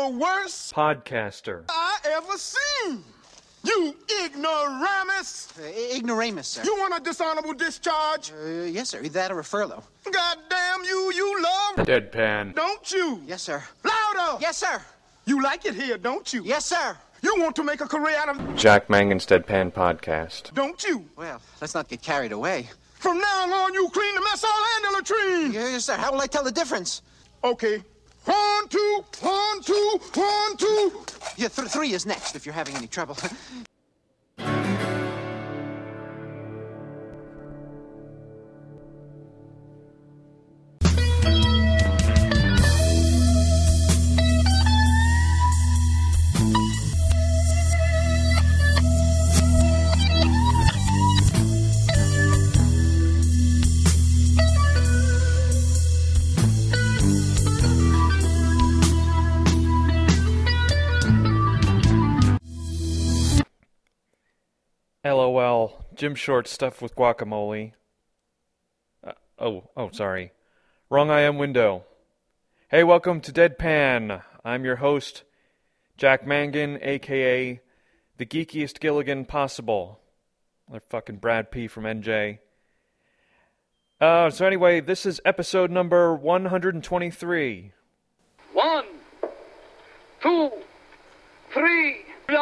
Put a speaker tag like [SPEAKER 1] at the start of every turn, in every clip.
[SPEAKER 1] the worst
[SPEAKER 2] podcaster
[SPEAKER 1] I ever seen. You ignoramus.
[SPEAKER 3] Ignoramus, sir.
[SPEAKER 1] You want a dishonorable discharge?
[SPEAKER 3] Yes, sir. Either that or a furlough.
[SPEAKER 1] Goddamn you love
[SPEAKER 2] Deadpan.
[SPEAKER 1] don't you?
[SPEAKER 3] Yes, sir.
[SPEAKER 1] Louder!
[SPEAKER 3] Yes, sir.
[SPEAKER 1] You like it here, don't you?
[SPEAKER 3] Yes, sir.
[SPEAKER 1] You want to make a career out of
[SPEAKER 2] Jack Mangan's Deadpan Podcast.
[SPEAKER 1] don't you?
[SPEAKER 3] Well, let's not get carried away.
[SPEAKER 1] From now on, you clean the mess all and the latrine.
[SPEAKER 3] Yes, sir. How will I tell the difference?
[SPEAKER 1] Okay. 1, 2, 1, 2, 1, 2.
[SPEAKER 3] Yeah, 3 is next if you're having any trouble.
[SPEAKER 2] LOL. Jim Short stuff with guacamole. Sorry. Wrong IM window. Hey, welcome to Deadpan. I'm your host, Jack Mangan, a.k.a. the geekiest Gilligan possible. They're fucking Brad P. from NJ. So anyway, this is episode number 123.
[SPEAKER 4] 1, 2, 3.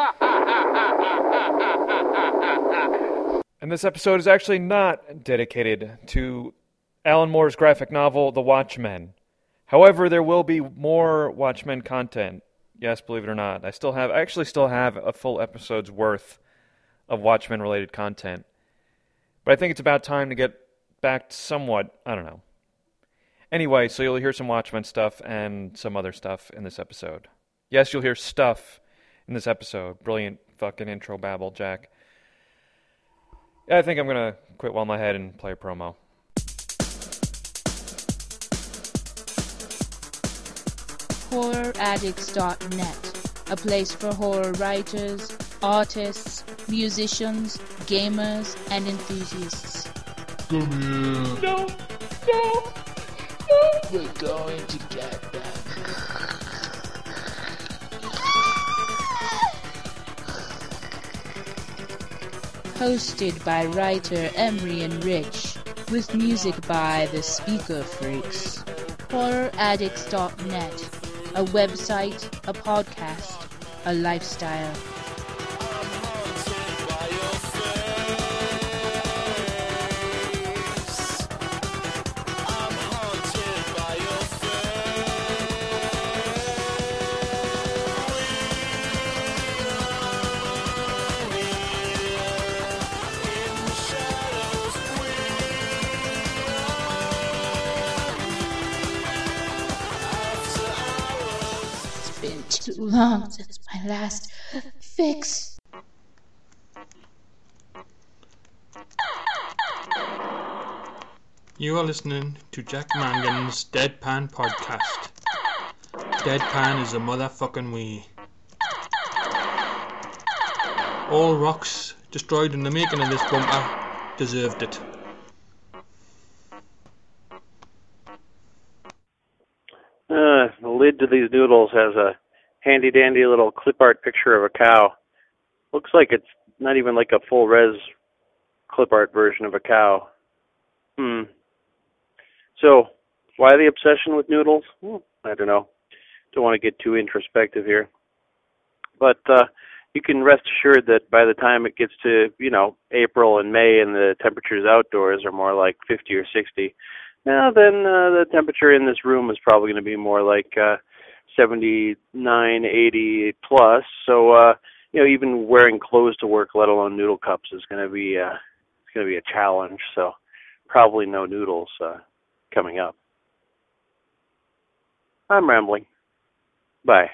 [SPEAKER 2] And this episode is actually not dedicated to Alan Moore's graphic novel, The Watchmen. However, there will be more Watchmen content. Yes, believe it or not. I actually still have a full episode's worth of Watchmen-related content. But I think it's about time to get back to somewhat, I don't know. Anyway, so you'll hear some Watchmen stuff and some other stuff in this episode. Yes, you'll hear stuff in this episode. Brilliant fucking intro babble, Jack. Yeah, I think I'm going to quit while I'm ahead and play a promo.
[SPEAKER 5] HorrorAddicts.net, a place for horror writers, artists, musicians, gamers, and enthusiasts.
[SPEAKER 6] Come here.
[SPEAKER 5] No!
[SPEAKER 6] We're going to get them.
[SPEAKER 5] Hosted by writer Emery and Rich, with music by the Speaker Freaks. HorrorAddicts.net, a website, a podcast, a lifestyle. Too long since my last fix.
[SPEAKER 7] You are listening to Jack Mangan's Deadpan Podcast. Deadpan is a motherfucking we. All rocks destroyed in the making of this bumper deserved it.
[SPEAKER 8] The lid to these noodles has a handy-dandy little clip art picture of a cow. Looks like it's not even like a full-res clip art version of a cow. So, why the obsession with noodles? I don't know. Don't want to get too introspective here. But you can rest assured that by the time it gets to, April and May and the temperatures outdoors are more like 50 or 60, now then the temperature in this room is probably going to be more like 79, 80 plus. So, even wearing clothes to work, let alone noodle cups, is going to be a challenge. So, probably no noodles coming up. I'm rambling. Bye.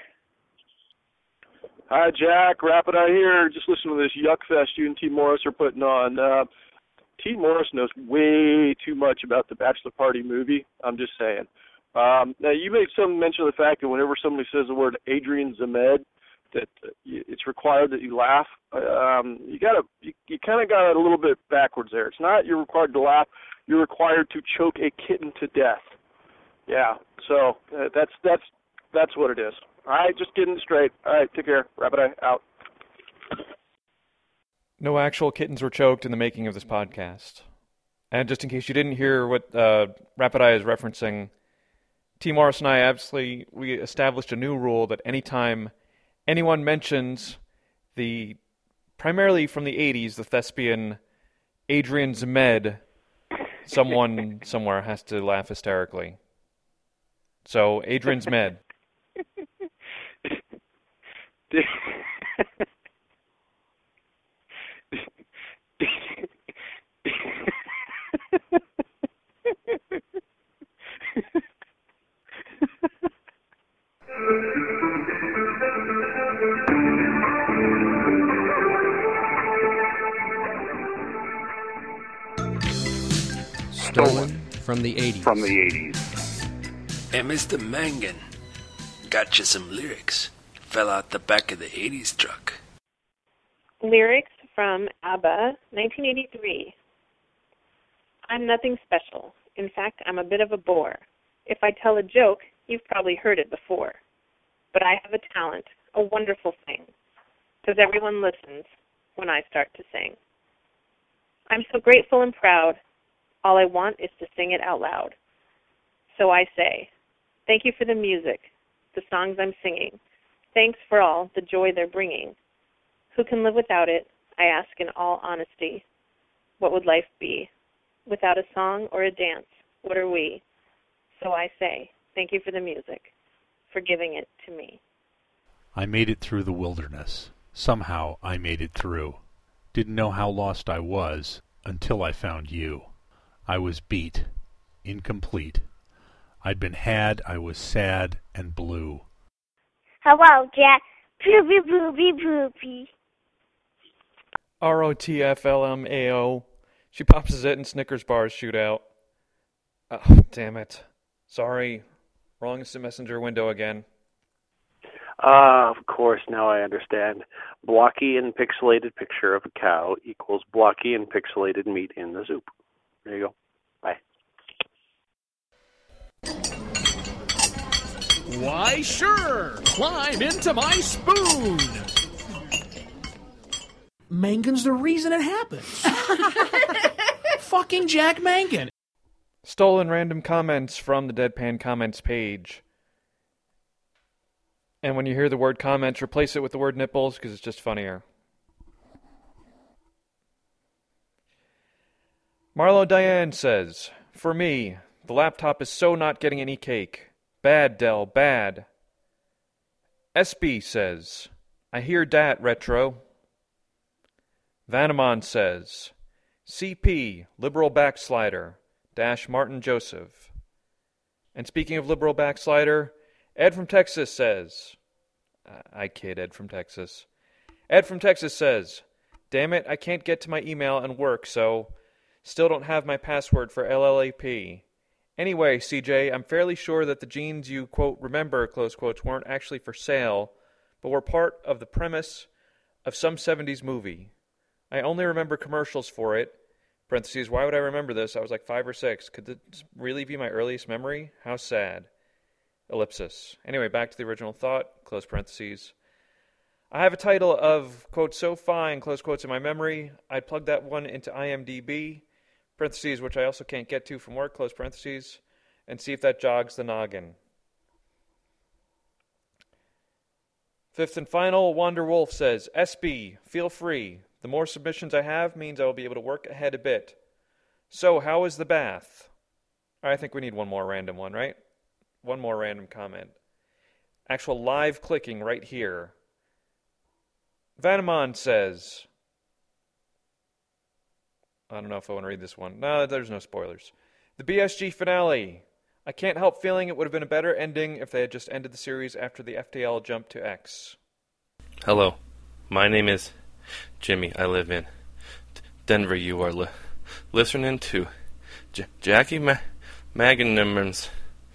[SPEAKER 9] Hi, Jack. Wrap it out here. Just listen to this yuck fest you and T. Morris are putting on. T. Morris knows way too much about the Bachelor Party movie. I'm just saying. Now, you made some mention of the fact that whenever somebody says the word Adrian Zmed, that it's required that you laugh. You kind of got it a little bit backwards there. It's not you're required to laugh. You're required to choke a kitten to death. Yeah. So that's what it is. All right, just getting it straight. All right, take care. Rabbit Eye, out.
[SPEAKER 2] No actual kittens were choked in the making of this podcast. And just in case you didn't hear what Rapid Eye is referencing, T. Morris and I we established a new rule that anytime anyone mentions the, primarily from the 80s, the thespian Adrian Zmed, someone somewhere has to laugh hysterically. So, Adrian Zmed.
[SPEAKER 10] Stolen from the 80s.
[SPEAKER 11] Hey, Mr. Mangan, got you some lyrics. Fell out the back of the 80s truck.
[SPEAKER 12] Lyrics from ABBA, 1983. I'm nothing special. In fact, I'm a bit of a bore. If I tell a joke, you've probably heard it before. But I have a talent, a wonderful thing, because everyone listens when I start to sing. I'm so grateful and proud. All I want is to sing it out loud. So I say, thank you for the music, the songs I'm singing. Thanks for all the joy they're bringing. Who can live without it? I ask in all honesty. What would life be? Without a song or a dance, what are we? So I say, thank you for the music, for giving it to me.
[SPEAKER 13] I made it through the wilderness. Somehow I made it through. Didn't know how lost I was until I found you. I was beat, incomplete. I'd been had, I was sad and blue.
[SPEAKER 14] Hello, Jack. Poopy, poopy, poopy.
[SPEAKER 2] ROTFLMAO. She pops it in Snickers bars shootout. Oh, damn it. Sorry. Wrong instant messenger window again.
[SPEAKER 8] Of course, now I understand. Blocky and pixelated picture of a cow equals blocky and pixelated meat in the soup. There you go. Bye.
[SPEAKER 15] Why, sure. Climb into my spoon. Mangan's the reason it happens. Fucking Jack Mangan.
[SPEAKER 2] Stolen random comments from the Deadpan Comments page. And when you hear the word comments, replace it with the word nipples because it's just funnier. Marlo Diane says, for me, the laptop is so not getting any cake. Bad, Dell, bad. SB says, I hear dat, retro. Vanamon says, CP, liberal backslider, dash Martin Joseph. And speaking of liberal backslider, Ed from Texas says, I kid, Ed from Texas. Ed from Texas says, damn it, I can't get to my email and work, so still don't have my password for LLAP. Anyway, CJ, I'm fairly sure that the jeans you, quote, remember, close quotes, weren't actually for sale, but were part of the premise of some 70s movie. I only remember commercials for it. Parentheses, why would I remember this? I was like 5 or 6. Could this really be my earliest memory? How sad. Ellipsis. Anyway, back to the original thought, close parentheses. I have a title of, quote, so fine, close quotes, in my memory. I'd plug that one into IMDb, parentheses, which I also can't get to from work, close parentheses, and see if that jogs the noggin. Fifth and final, Wander Wolf says, SB, feel free. The more submissions I have means I will be able to work ahead a bit. So, how is the bath? I think we need one more random one, right? One more random comment. Actual live clicking right here. Vanamon says, I don't know if I want to read this one. No, there's no spoilers. The BSG finale. I can't help feeling it would have been a better ending if they had just ended the series after the FTL jumped to X.
[SPEAKER 16] Hello, my name is Jimmy. I live in Denver. You are listening to Jackie Magnum's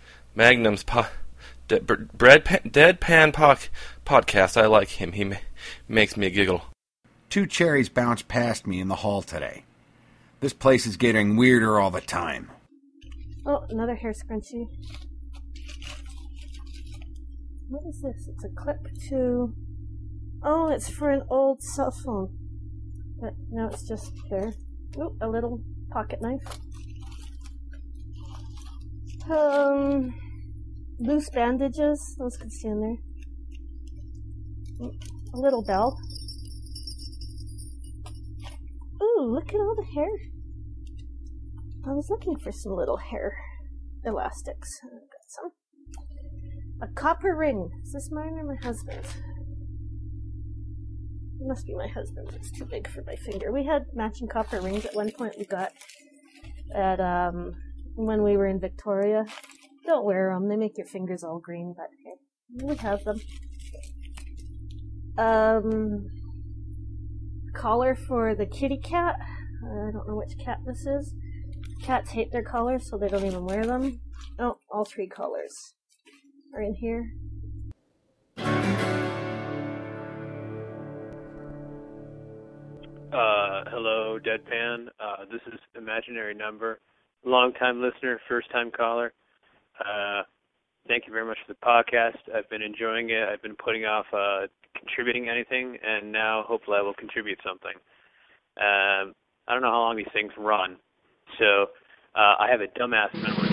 [SPEAKER 16] Deadpan podcast. I like him. He makes me giggle.
[SPEAKER 17] 2 cherries bounced past me in the hall today. This place is getting weirder all the time.
[SPEAKER 18] Oh, another hair scrunchie. What is this? It's a clip to... Oh, it's for an old cell phone. But now it's just there. Ooh, a little pocket knife. Loose bandages. Those could stay in there. A little bell. Ooh, look at all the hair. I was looking for some little hair elastics. I got some. A copper ring. Is this mine or my husband's? It must be my husband's. It's too big for my finger. We had matching copper rings at one point. We got at when we were in Victoria. Don't wear them. They make your fingers all green, but hey, we have them. Collar for the kitty cat. I don't know which cat this is. Cats hate their collars, so they don't even wear them. Oh, all 3 collars are in here.
[SPEAKER 8] Hello, Deadpan. This is Imaginary Number. Long-time listener, first-time caller. Thank you very much for the podcast. I've been enjoying it. I've been putting off contributing anything, and now hopefully I will contribute something. I don't know how long these things run, so I have a dumbass memory.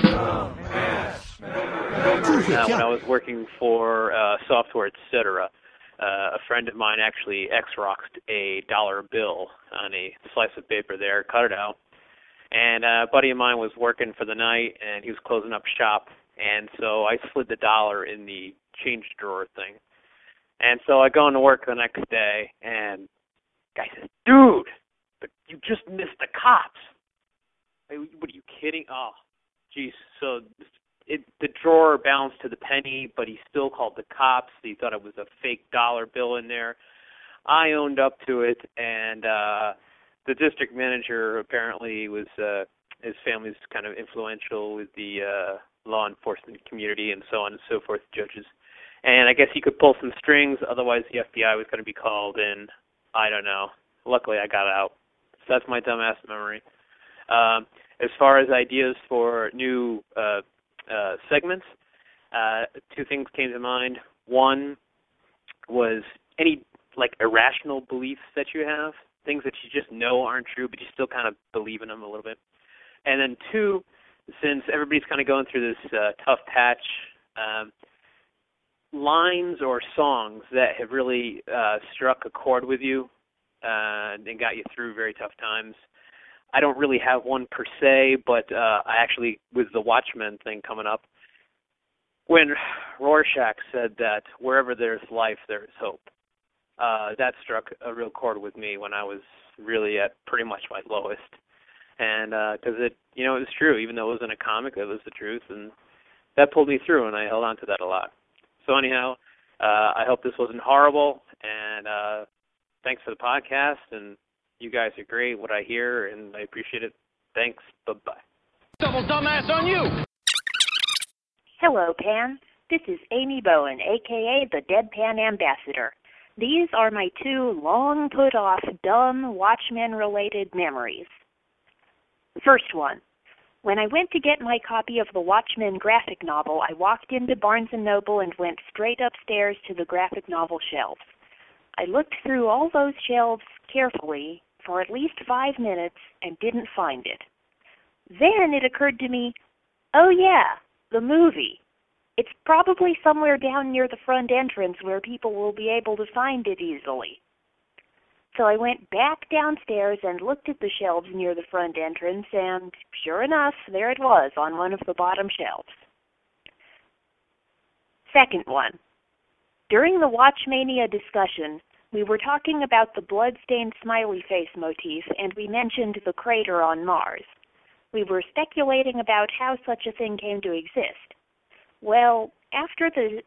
[SPEAKER 8] When I was working for Software Etc., a friend of mine actually X-Roxed a dollar bill on a slice of paper there, cut it out, and a buddy of mine was working for the night, and he was closing up shop, and so I slid the dollar in the change drawer thing. And so I go into work the next day, and the guy says, "Dude, you just missed the cops." What are you kidding? Oh, geez. So the drawer bounced to the penny, but he still called the cops. He thought it was a fake dollar bill in there. I owned up to it, and the district manager apparently was, his family's kind of influential with the law enforcement community and so on and so forth, judges. And I guess he could pull some strings, otherwise the FBI was going to be called in. I don't know. Luckily I got out. So that's my dumbass memory. As far as ideas for new segments, 2 things came to mind. One was any irrational beliefs that you have, things that you just know aren't true, but you still kind of believe in them a little bit. And then 2, since everybody's kind of going through this tough patch, lines or songs that have really struck a chord with you and got you through very tough times. I don't really have one per se, but I actually, with the Watchmen thing coming up, when Rorschach said that wherever there's life, there is hope, that struck a real chord with me when I was really at pretty much my lowest. And because it was true, even though it wasn't a comic, it was the truth, and that pulled me through, and I held on to that a lot. So anyhow, I hope this wasn't horrible, and thanks for the podcast, and you guys are great, what I hear, and I appreciate it. Thanks. Bye-bye.
[SPEAKER 15] Double dumbass on you!
[SPEAKER 19] Hello, Pan. This is Amy Bowen, a.k.a. the Deadpan Ambassador. These are my 2 long-put-off, dumb Watchmen-related memories. First one. When I went to get my copy of the Watchmen graphic novel, I walked into Barnes & Noble and went straight upstairs to the graphic novel shelves. I looked through all those shelves carefully for at least 5 minutes and didn't find it. Then it occurred to me, oh yeah, the movie. It's probably somewhere down near the front entrance where people will be able to find it easily. So I went back downstairs and looked at the shelves near the front entrance, and sure enough, there it was on one of the bottom shelves. Second one. During the Watchmania discussion, we were talking about the blood-stained smiley face motif, and we mentioned the crater on Mars. We were speculating about how such a thing came to exist. Well, after the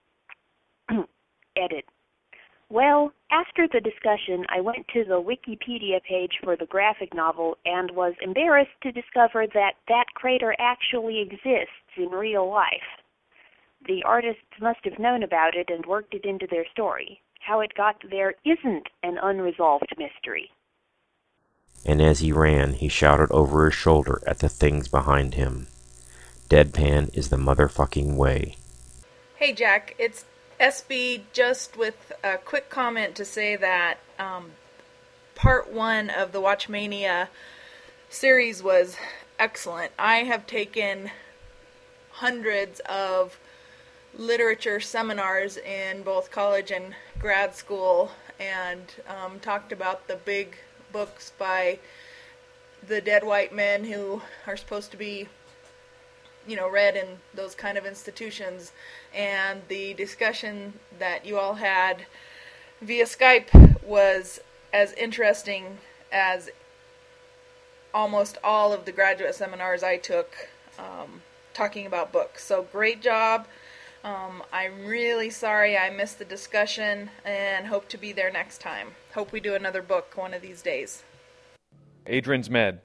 [SPEAKER 19] after the discussion, I went to the Wikipedia page for the graphic novel and was embarrassed to discover that that crater actually exists in real life. The artists must have known about it and worked it into their story. How it got there isn't an unresolved mystery.
[SPEAKER 20] And as he ran, he shouted over his shoulder at the things behind him. Deadpan is the motherfucking way.
[SPEAKER 21] Hey Jack, it's SB, just with a quick comment to say that part 1 of the Watchmania series was excellent. I have taken hundreds of literature seminars in both college and grad school and talked about the big books by the dead white men who are supposed to be, read in those kind of institutions. And the discussion that you all had via Skype was as interesting as almost all of the graduate seminars I took talking about books. So great job. I'm really sorry I missed the discussion and hope to be there next time. Hope we do another book one of these days.
[SPEAKER 2] Adrian's Med.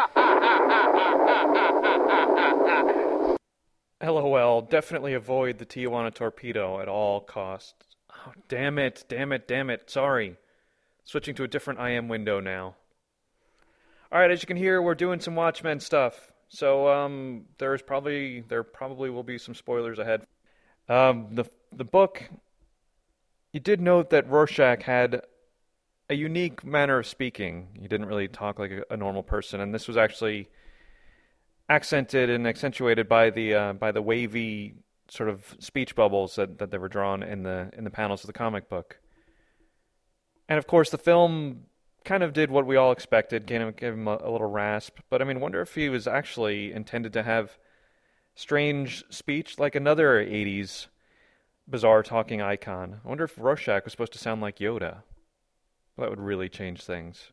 [SPEAKER 2] LOL, definitely avoid the Tijuana torpedo at all costs. Oh, damn it. Sorry. Switching to a different IM window now. Alright, as you can hear, we're doing some Watchmen stuff. So, there probably will be some spoilers ahead. The book, you did note that Rorschach had a unique manner of speaking. He didn't really talk like a normal person, and this was actually accented and accentuated by the wavy sort of speech bubbles that they were drawn in the panels of the comic book. And of course, the film kind of did what we all expected, gave him a little rasp. But I mean, wonder if he was actually intended to have strange speech like another 80s bizarre talking icon. I wonder if Rorschach was supposed to sound like Yoda. That would really change things.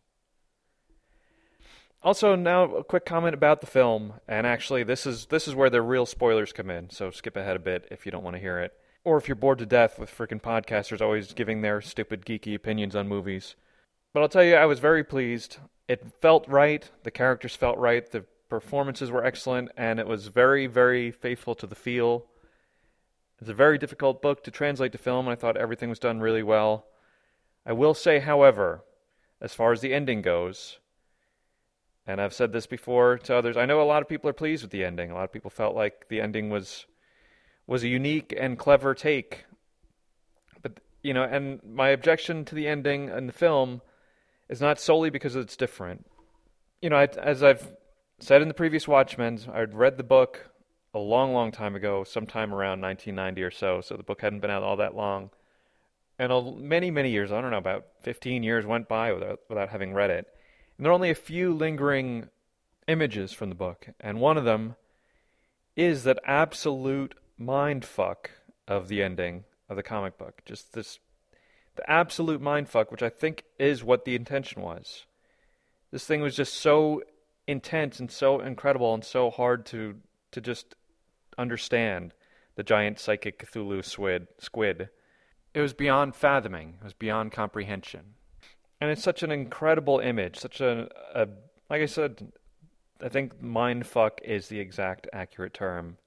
[SPEAKER 2] Also, now a quick comment about the film, and actually this is where the real spoilers come in, so skip ahead a bit if you don't want to hear it. Or if you're bored to death with freaking podcasters always giving their stupid geeky opinions on movies. But I'll tell you, I was very pleased. It felt right, the characters felt right, the performances were excellent, and it was very, very faithful to the feel. It's a very difficult book to translate to film, and I thought everything was done really well. I will say, however, as far as the ending goes, and I've said this before to others, I know a lot of people are pleased with the ending. A lot of people felt like the ending was a unique and clever take. But, and my objection to the ending in the film is not solely because it's different. As I've said in the previous Watchmen, I'd read the book a long, long time ago, sometime around 1990 or so the book hadn't been out all that long. And many, many years, I don't know, about 15 years went by without having read it. And there are only a few lingering images from the book, and one of them is that absolute mindfuck of the ending of the comic book. Just the absolute mindfuck, which I think is what the intention was. This thing was just so intense and so incredible and so hard to just understand, the giant psychic Cthulhu squid. It was beyond fathoming. It was beyond comprehension. And it's such an incredible image, such like I said, I think mindfuck is the exact accurate term.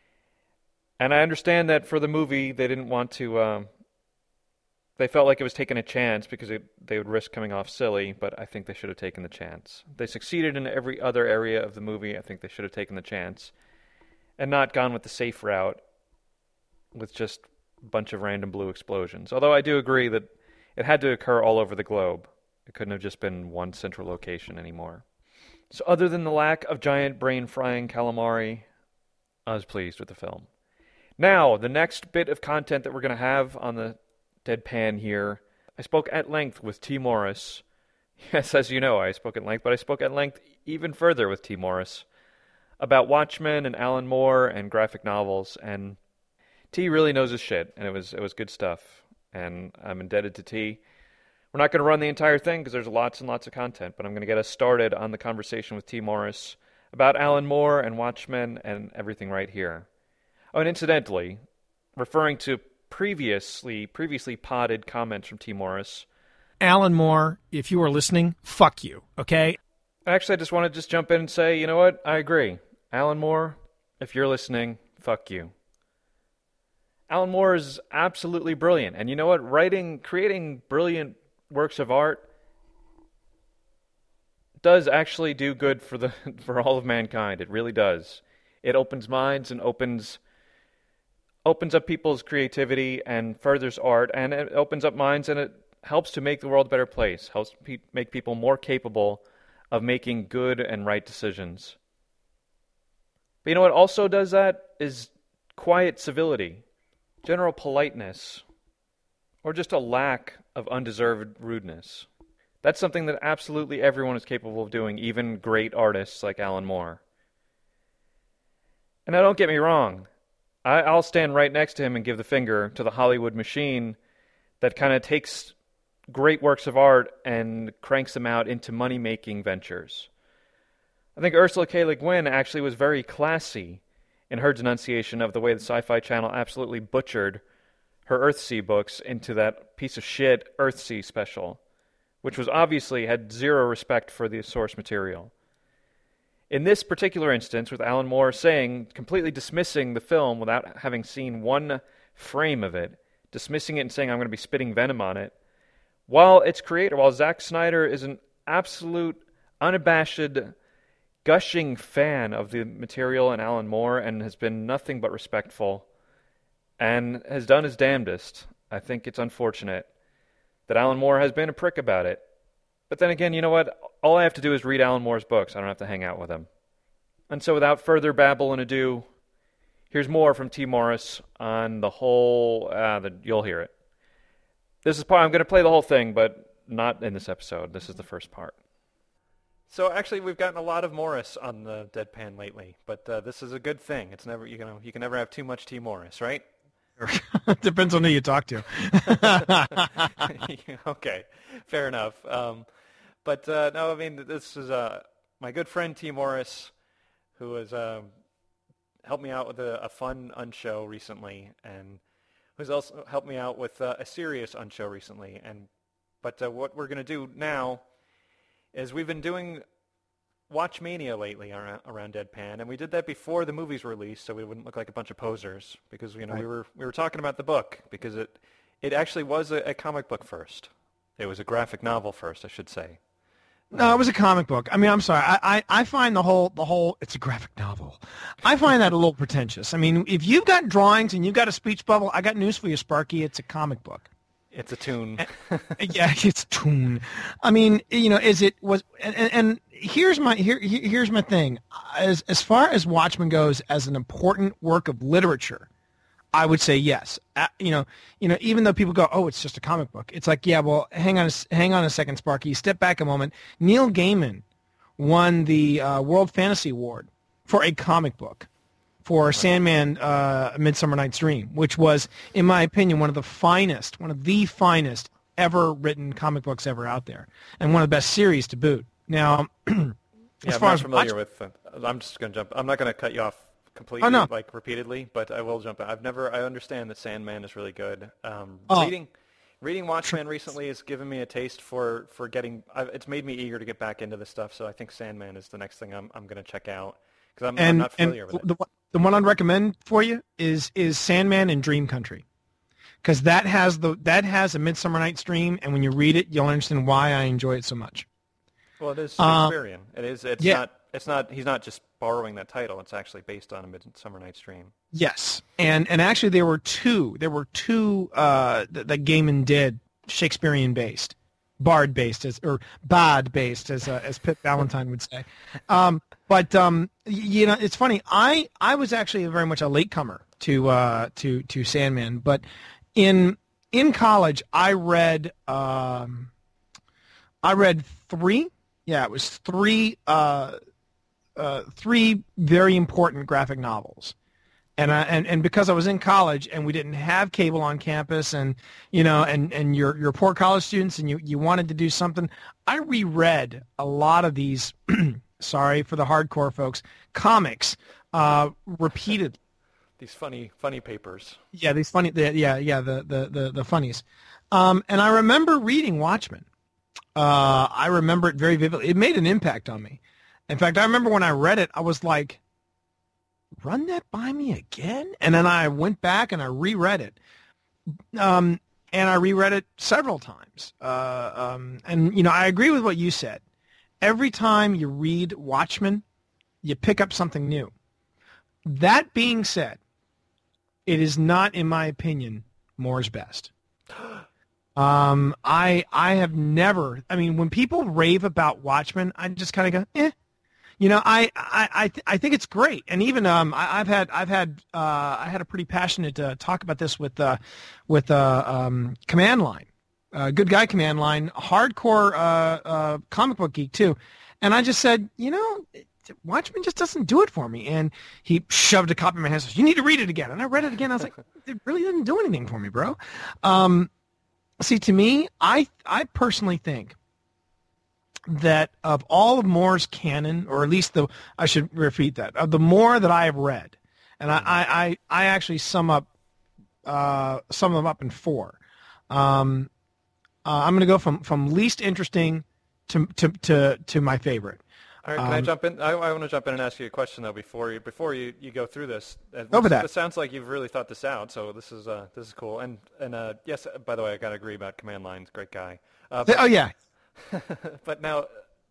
[SPEAKER 2] And I understand that for the movie, they didn't want to, they felt like it was taking a chance because they would risk coming off silly, but I think they should have taken the chance. They succeeded in every other area of the movie. I think they should have taken the chance and not gone with the safe route with just a bunch of random blue explosions. Although I do agree that it had to occur all over the globe. It couldn't have just been one central location anymore. So other than the lack of giant brain-frying calamari, I was pleased with the film. Now, the next bit of content that we're going to have on the Deadpan here, I spoke at length with T. Morris. Yes, as you know, I spoke at length, but I spoke at length even further with T. Morris about Watchmen and Alan Moore and graphic novels, and T really knows his shit, and it was good stuff. And I'm indebted to T. We're not going to run the entire thing because there's lots and lots of content, but I'm going to get us started on the conversation with T. Morris about Alan Moore and Watchmen and everything right here. Oh, and incidentally, referring to previously potted comments from T. Morris,
[SPEAKER 15] Alan Moore, if you are listening, fuck you, okay?
[SPEAKER 2] Actually, I just want to jump in and say, you know what? I agree. Alan Moore, if you're listening, fuck you. Alan Moore is absolutely brilliant. And you know what? Creating brilliant works of art does actually do good for all of mankind. It really does. It opens minds and opens opens up people's creativity and furthers art, and it opens up minds, and it helps to make the world a better place, helps make people more capable of making good and right decisions. But you know what also does that is quiet civility, general politeness, or just a lack of undeserved rudeness. That's something that absolutely everyone is capable of doing, even great artists like Alan Moore. And now don't get me wrong, I'll stand right next to him and give the finger to the Hollywood machine that kind of takes great works of art and cranks them out into money-making ventures. I think Ursula K. Le Guin actually was very classy in her denunciation of the way the Sci-Fi Channel absolutely butchered her Earthsea books into that piece of shit Earthsea special, which was obviously had zero respect for the source material. In this particular instance, with Alan Moore completely dismissing the film without having seen one frame of it, dismissing it and saying, I'm going to be spitting venom on it, while its creator, while Zack Snyder is an absolute, unabashed, gushing fan of the material and Alan Moore and has been nothing but respectful and has done his damnedest, I think it's unfortunate that Alan Moore has been a prick about it. But then again, you know what? All I have to do is read Alan Moore's books. I don't have to hang out with him. And so without further babble and ado, here's more from T. Morris on the whole... you'll hear it. This is part... I'm going to play the whole thing, but not in this episode. This is the first part. So actually, we've gotten a lot of Morris on the Deadpan lately, but this is a good thing. It's never, you can never have too much T. Morris, right?
[SPEAKER 1] Depends on who you talk to.
[SPEAKER 2] Okay, fair enough. But no, I mean, this is my good friend T. Morris, who has helped me out with a fun unshow recently, and who's also helped me out with a serious unshow recently. But what we're going to do now is we've been doing Watchmania lately around Deadpan, and we did that before the movies were released, so we wouldn't look like a bunch of posers, because right. we were talking about the book, because it actually was a comic book first. It was a graphic novel first, I should say.
[SPEAKER 1] No, it was a comic book. I mean, I'm sorry. I find the whole it's a graphic novel. I find that a little pretentious. I mean, if you've got drawings and you've got a speech bubble, I got news for you, Sparky. It's a comic book.
[SPEAKER 2] It's a tune.
[SPEAKER 1] Yeah, it's a tune. I mean, and here's my thing. As far as Watchmen goes as an important work of literature, I would say yes. Even though people go, "Oh, it's just a comic book," it's like, yeah. Well, hang on a second, Sparky. Step back a moment. Neil Gaiman won the World Fantasy Award for a comic book for Sandman, Midsummer Night's Dream, which was, in my opinion, one of the finest ever written comic books ever out there, and one of the best series to boot. Now,
[SPEAKER 2] I'm not familiar with. I'm just going to jump. I'm not going to cut you off completely, like repeatedly, but I will jump in. I understand that Sandman is really good. Reading Watchmen recently has given me a taste for getting. It's made me eager to get back into this stuff. So I think Sandman is the next thing I'm going to check out, because I'm not familiar with it.
[SPEAKER 1] The one I'd recommend for you is Sandman in Dream Country, because that has a Midsummer Night's Dream, and when you read it, you'll understand why I enjoy it so much.
[SPEAKER 2] Well, it is Shakespearean. It is. It's not. He's not just borrowing that title. It's actually based on a Midsummer Night's Dream.
[SPEAKER 1] Yes, and actually there were two that Gaiman did, Shakespearean based, Bard based, or Bad based, as Pip Valentine would say. But it's funny. I was actually very much a latecomer to Sandman, but in college I read three. Yeah, it was three very important graphic novels. And because I was in college and we didn't have cable on campus, and you're poor college students and you wanted to do something, I reread a lot of these sorry for the hardcore folks, comics repeatedly.
[SPEAKER 2] These funny papers.
[SPEAKER 1] Yeah, these funny the funnies. And I remember reading Watchmen. I remember it very vividly. It made an impact on me. In fact, I remember when I read it, I was like, run that by me again? And then I went back and I reread it. And I reread it several times. And I agree with what you said. Every time you read Watchmen, you pick up something new. That being said, it is not, in my opinion, Moore's best. I have never. I mean, when people rave about Watchmen, I just kind of go, eh. You know, I think it's great, and even I had a pretty passionate talk about this with Command Line, good guy Command Line, hardcore comic book geek too, and I just said, you know, Watchmen just doesn't do it for me, and he shoved a copy in my hand and said, you need to read it again, and I read it again. I was like, it really didn't do anything for me, bro. See, to me, I personally think that of all of Moore's canon, or at least I should repeat that, of the Moore that I have read, and I actually sum them up in 4. I'm going to go from least interesting to my favorite.
[SPEAKER 2] All right, can I jump in? I want to jump in and ask you a question though before you go through this.
[SPEAKER 1] Over that.
[SPEAKER 2] It sounds like you've really thought this out, so this is cool. And yes, by the way, I got to agree about Command Line. Great guy.
[SPEAKER 1] Oh yeah.
[SPEAKER 2] But now,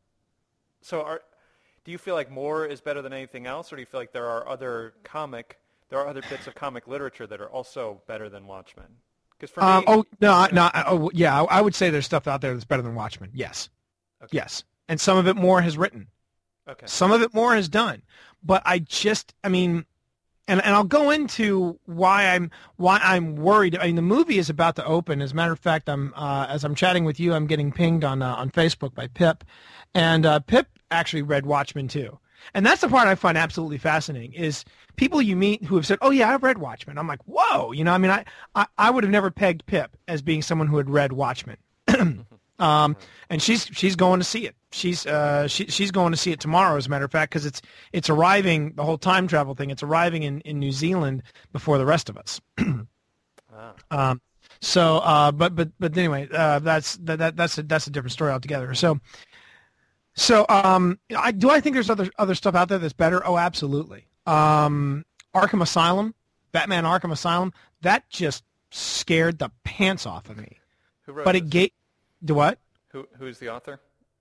[SPEAKER 2] do you feel like Moore is better than anything else, or do you feel like there are other bits of comic literature that are also better than Watchmen? Because for me,
[SPEAKER 1] I would say there's stuff out there that's better than Watchmen. Yes,
[SPEAKER 2] okay.
[SPEAKER 1] Yes, and some of it Moore has written.
[SPEAKER 2] Okay.
[SPEAKER 1] Some of it Moore has done, but I mean. And I'll go into why I'm worried. I mean, the movie is about to open. As a matter of fact, as I'm chatting with you, I'm getting pinged on Facebook by Pip, and Pip actually read Watchmen too. And that's the part I find absolutely fascinating is people you meet who have said, "Oh yeah, I've read Watchmen." I'm like, "Whoa!" You know, I mean, I would have never pegged Pip as being someone who had read Watchmen. And she's going to see it. She's going to see it tomorrow, as a matter of fact, because it's arriving, the whole time travel thing. It's arriving in New Zealand before the rest of us. Wow. But anyway, that's a different story altogether. So I think there's other stuff out there that's better. Oh, absolutely. Arkham Asylum, Batman Arkham Asylum, that just scared the pants off of me.
[SPEAKER 2] Who wrote
[SPEAKER 1] but
[SPEAKER 2] this?
[SPEAKER 1] It gave. Do what?
[SPEAKER 2] Who's the author?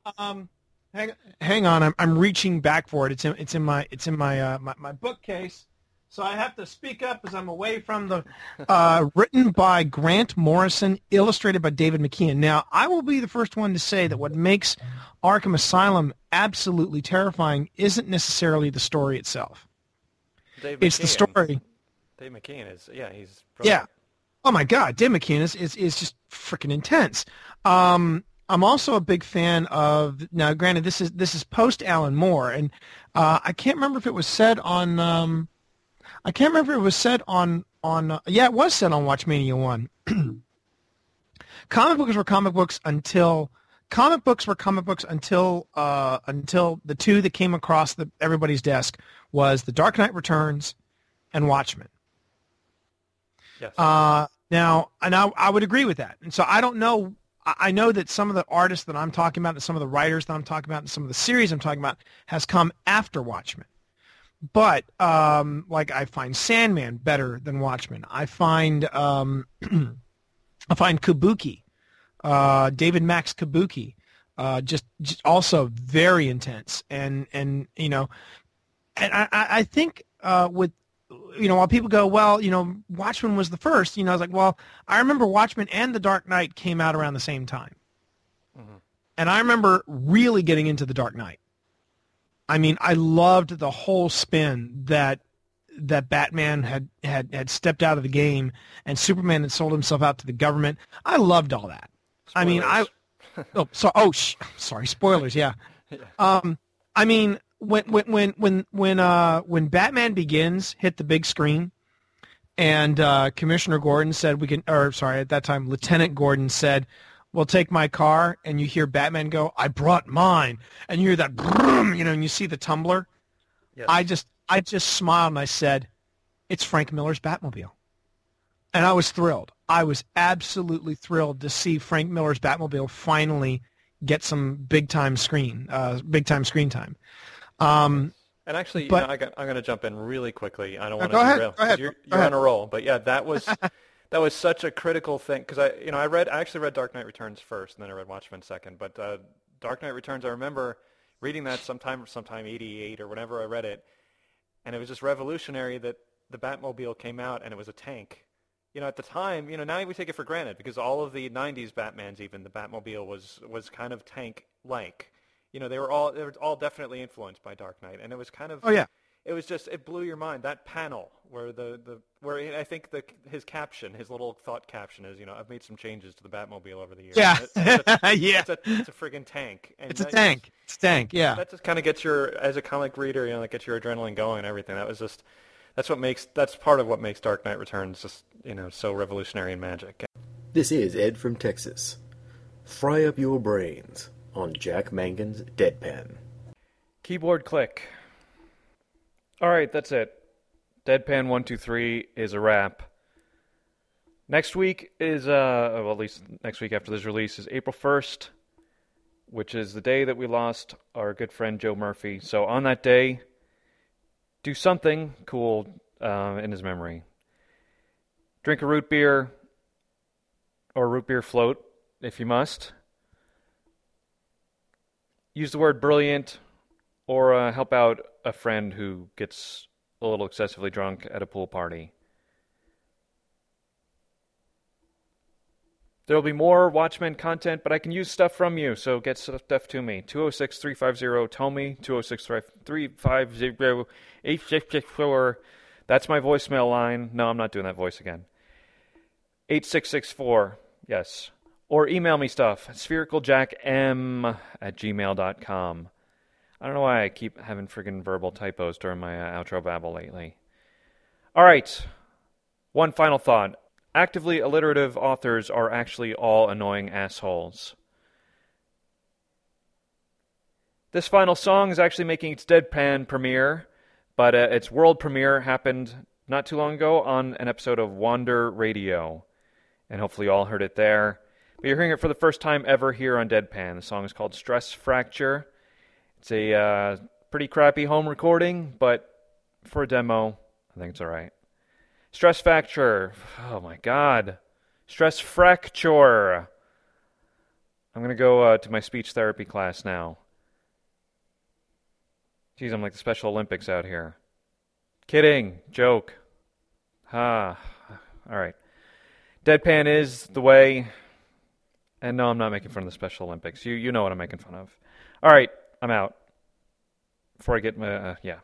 [SPEAKER 1] Hang on. I'm reaching back for it. It's in my bookcase. So I have to speak up as I'm away from the. Written by Grant Morrison, illustrated by David McKeon. Now, I will be the first one to say that what makes Arkham Asylum absolutely terrifying isn't necessarily the story itself. It's the story.
[SPEAKER 2] Dave McKeon is he's brilliant.
[SPEAKER 1] Yeah. Oh my God, Dave McKeon is just freaking intense. I'm also a big fan of. Now, granted, this is post Alan Moore, and I can't remember if it was said on. I can't remember if it was said on. It was said on Watchmania 1. Comic books were comic books until the two that came across everybody's desk was The Dark Knight Returns and Watchmen.
[SPEAKER 2] Yes.
[SPEAKER 1] Now, I would agree with that. And so I don't know. I know that some of the artists that I'm talking about, and some of the writers that I'm talking about, and some of the series I'm talking about has come after Watchmen. But like I find Sandman better than Watchmen. I find Kabuki, David Max Kabuki, just also very intense. And you know, and I think with. You know, while people go, well, you know, Watchmen was the first, you know, I was like, well, I remember Watchmen and The Dark Knight came out around the same time. Mm-hmm. And I remember really getting into The Dark Knight. I mean, I loved the whole spin that Batman had stepped out of the game and Superman had sold himself out to the government. I loved all that. Spoilers. I mean, sorry, spoilers, yeah. I mean, when Batman Begins hit the big screen, and Commissioner Gordon said at that time Lieutenant Gordon said, "Well, take my car," and you hear Batman go, "I brought mine," and you hear that, you know, and you see the tumbler. Yes. I just smiled and I said, "It's Frank Miller's Batmobile," and I was thrilled. I was absolutely thrilled to see Frank Miller's Batmobile finally get some big time screen time.
[SPEAKER 2] And actually, you know, I'm going to jump in really quickly. I don't want to derail.
[SPEAKER 1] Go ahead.
[SPEAKER 2] You're on a roll, but yeah, that was such a critical thing because I actually read Dark Knight Returns first, and then I read Watchmen second. But Dark Knight Returns, I remember reading that sometime '88 or whenever I read it, and it was just revolutionary that the Batmobile came out and it was a tank. At the time, now we take it for granted because all of the 90s Batmans, even the Batmobile was kind of tank-like. They were all definitely influenced by Dark Knight, and it was kind of.
[SPEAKER 1] Oh yeah.
[SPEAKER 2] It was just, it blew your mind. That panel where where I think his caption, his little thought caption is, I've made some changes to the Batmobile over the years.
[SPEAKER 1] Yeah.
[SPEAKER 2] Yeah. It's a friggin' tank. And
[SPEAKER 1] it's a tank. It's a tank. Yeah.
[SPEAKER 2] That just kind of gets as a comic reader, that gets your adrenaline going and everything. That's part of what makes Dark Knight Returns just, so revolutionary and magic.
[SPEAKER 10] This is Ed from Texas. Fry up your brains on Jack Mangan's Deadpan.
[SPEAKER 2] Keyboard click. All right, that's it. Deadpan 123 is a wrap. Next week is, well, at least next week after this release is April 1st, which is the day that we lost our good friend Joe Murphy. So on that day, do something cool in his memory. Drink a root beer or root beer float if you must. Use the word brilliant or help out a friend who gets a little excessively drunk at a pool party. There will be more Watchmen content, but I can use stuff from you, so get stuff to me. 206-350-TOMY, 206-350-8664. That's my voicemail line. No, I'm not doing that voice again. 8664, yes. Or email me stuff, sphericaljackm@gmail.com. I don't know why I keep having friggin' verbal typos during my outro babble lately. All right, one final thought. Actively alliterative authors are actually all annoying assholes. This final song is actually making its Deadpan premiere, but its world premiere happened not too long ago on an episode of Wander Radio, and hopefully you all heard it there. But you're hearing it for the first time ever here on Deadpan. The song is called Stress Fracture. It's a pretty crappy home recording, but for a demo, I think it's all right. Stress Fracture. Oh, my God. Stress Fracture. I'm going to go to my speech therapy class now. Geez, I'm like the Special Olympics out here. Kidding. Joke. All right. Deadpan is the way. And no, I'm not making fun of the Special Olympics. You know what I'm making fun of. All right. I'm out. Before I get my, yeah.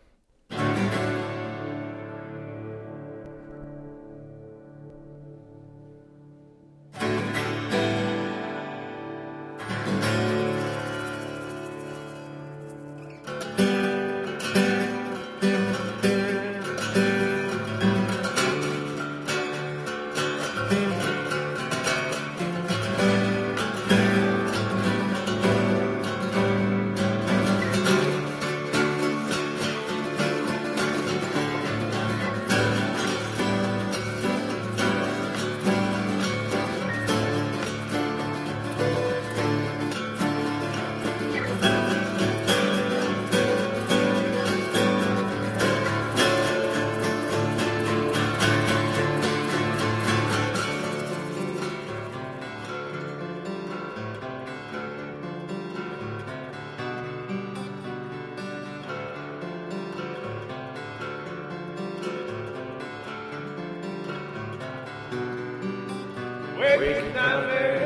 [SPEAKER 3] Waking down there.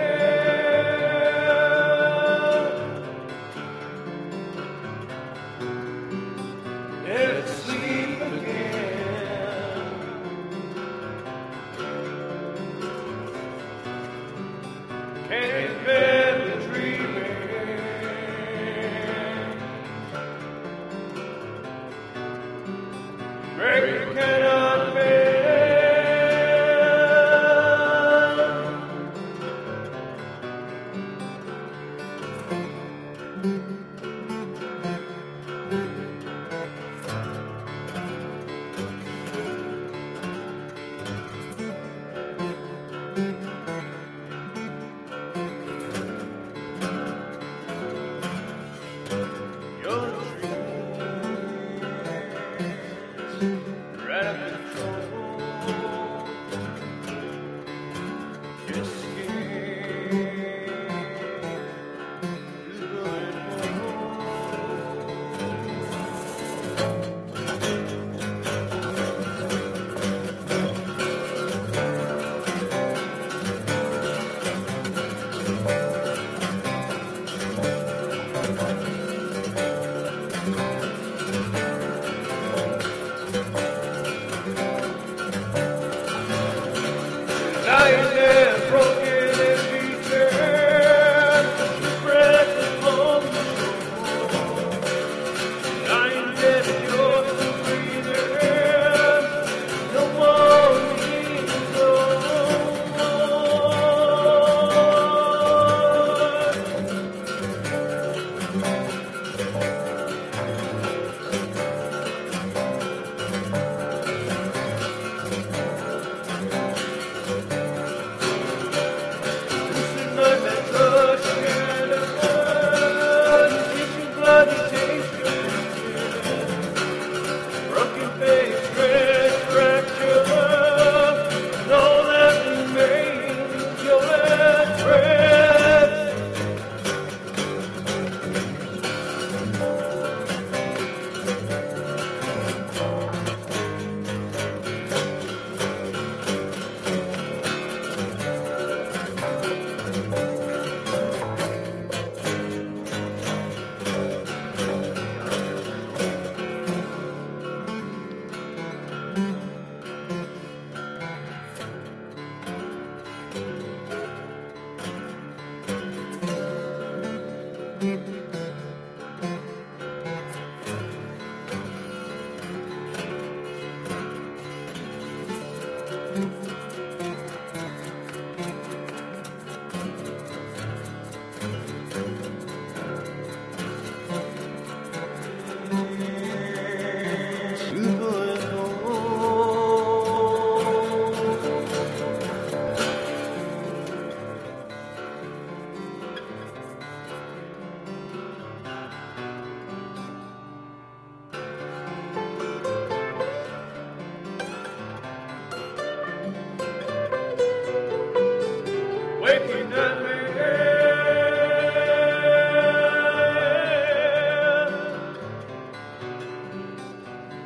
[SPEAKER 3] Never sleep again. Can't bear the dreaming. Breaker cannot bear. Right up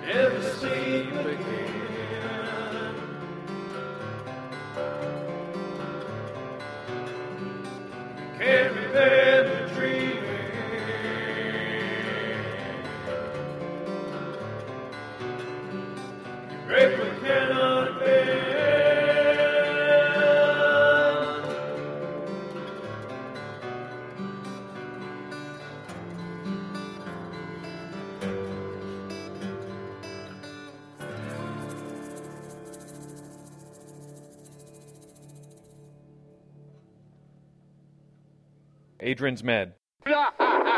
[SPEAKER 3] never sleep again. Can't remember dreaming. You break what cannot bend.
[SPEAKER 2] Adrian's Med.